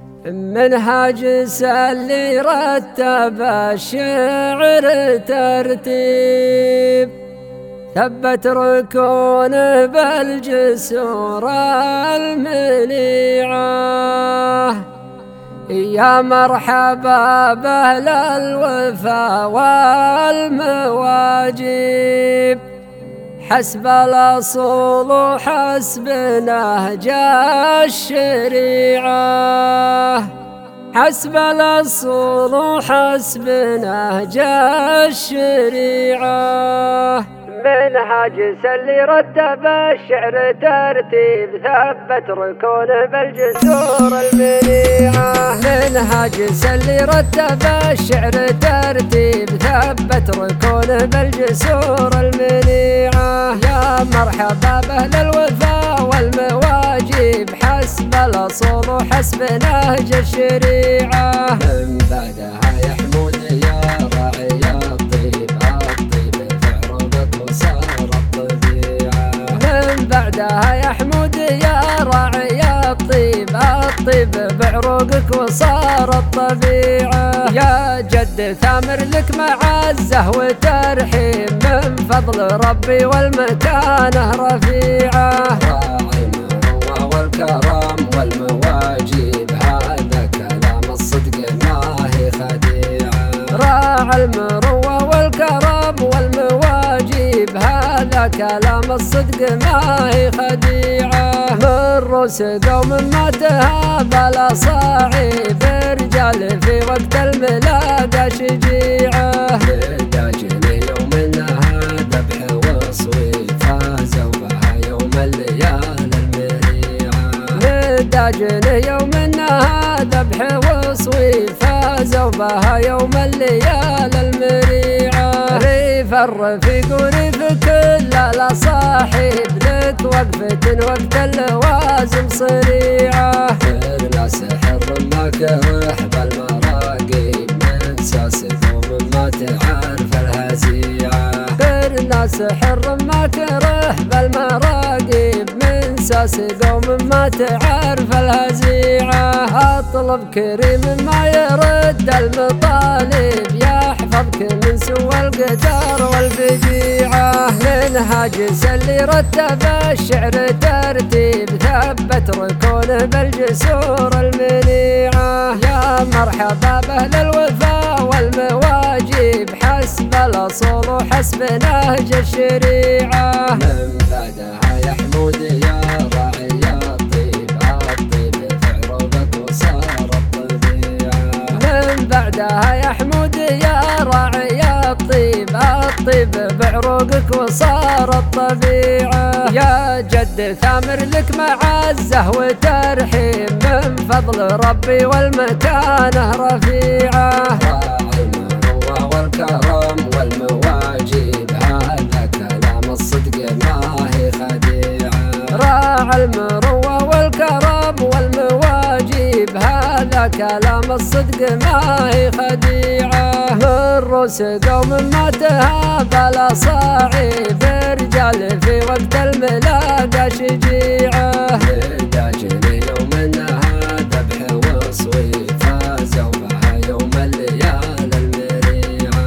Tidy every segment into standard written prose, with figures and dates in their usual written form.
منهاج سلي رتب الشعر ترتيب، ثبت ركون بالجسور المنيعة. يا مرحبا بأهل الوفا والمواجيب، حسب الأصول وحسب نهج الشريعة، حسب الأصول وحسب نهج الشريعة. منهاج سلي رتب الشعر ترتيب، ثبت ركون بالجسور المنيعة. منهاج سلي رتب الشعر ترتيب، ثبت ركون بالجسور المنيعة. يا مرحبا بأهل الوفا والمواجيب، حسب الأصول وحسب نهج الشريعة. من بعدها يا حمود يا راعي الطيب، الطيب في عروقك وصار الطبيعة. من بعدها يا حمود يا راعي الطيب، الطيب بعروقك وصار الطبيعة. يا جد ثامر لك معزة وترحيب، من فضل ربي والمكانة رفيعة. راعي المروة والكرم والمواجيب، هذا كلام الصدق ما هي خديعة. راعي المروة والكرم والمواجيب، هذا كلام الصدق ما هي خديعة. من رؤوس قوم ما تهاب الأصاعيب، رجال في وقت الملاقى شجيعة. مداجن يوم انها ذبح وصويف، فازوا بها يوم الليالي المريعة. مداجن يوم انها ذبح وصويف، فازوا بها يوم الليالي المريعة. ريف الرفيق وريف كل الأصاحب، لك وقفة وقت اللوازم صريعة. غيرنا سحر ما كرح بالمراقب، من ساس قوم ما تعرف الهزيعة. غيرنا سحر ما كرح بالمراقب، من ساس قوم ما تعرف الهزيعة. اطلب كريم ما يرد المطالب، يحفظك من سوى القدر والفجيعة. منهاج سلي رتب الشعر ترتيب، ثبت ركون بالجسور المنيعة. يا مرحبا بأهل الوفا والمواجيب، حسب الأصول وحسب نهج الشريعة. من بعدها يا حمود يا راعي الطيب، الطيب في عروقك وصار الطبيعة. من بعدها يا حمود يا راعي الطيب، الطيب بعروقك وصار الطبيعة. يا جد ثامر لك معزة وترحيب، من فضل ربي والمكانة رفيعة. راعي المروة والكرم والمواجيب، هذا كلام الصدق ما هي خديعة. راعي المروة والكرم والمواجيب، هذا كلام الصدق ما هي خديعة. من رؤوس قوم ما تهاب الأصاعيب، رجال في وقت الملاقى شجيعة. مداجن يوم انها ذبح وصويف، فازوا بها يوم الليالي المريعة.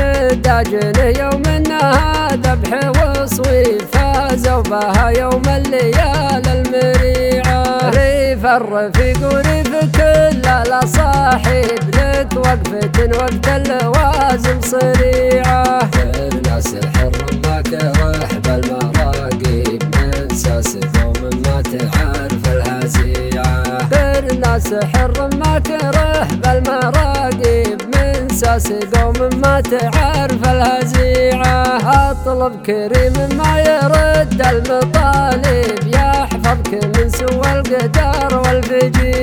مداجن يوم انها ذبح وصويف، فازوا بها يوم الليالي المريعة. ريف الرفيق وريف كل الأصاحب، لك وقفة وقت اللوازم صريعة. غيرنا سحر ما كرح بالمراقب، من ساس قوم ما تعرف الهزيعة. غيرنا سحر ما كرح بالمراقب، من ساس قوم ما تعرف الهزيعة. اطلب كريم ما يرد المطالب، يحفظك من سوى القدر والفجيعة.